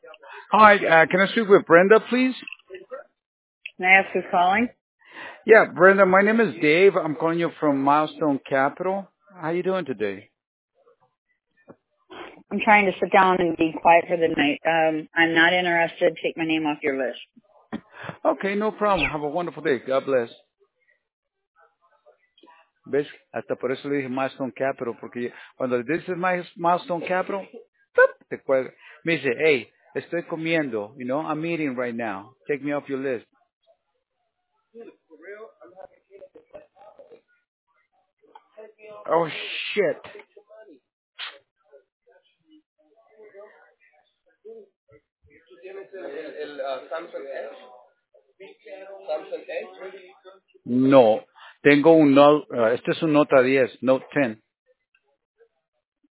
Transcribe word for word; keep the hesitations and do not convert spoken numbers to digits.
Hi, uh, can I speak with Brenda, please? May I ask who's calling? Yeah, Brenda, my name is Dave. I'm calling you from Milestone Capital. How you doing today? I'm trying to sit down and be quiet for the night. Um, I'm not interested. Take my name off your list. Okay, no problem. Have a wonderful day. God bless. ¿Ves? Hasta por eso le dije Milestone Capital, porque cuando le dices Mi- Milestone Capital, ¡tup! Te cuelga. Me dice, hey, estoy comiendo, you know, I'm eating right now. Take me off your list. Oh, shit. No, tengo un, no, uh, este es un Nota diez, Note diez.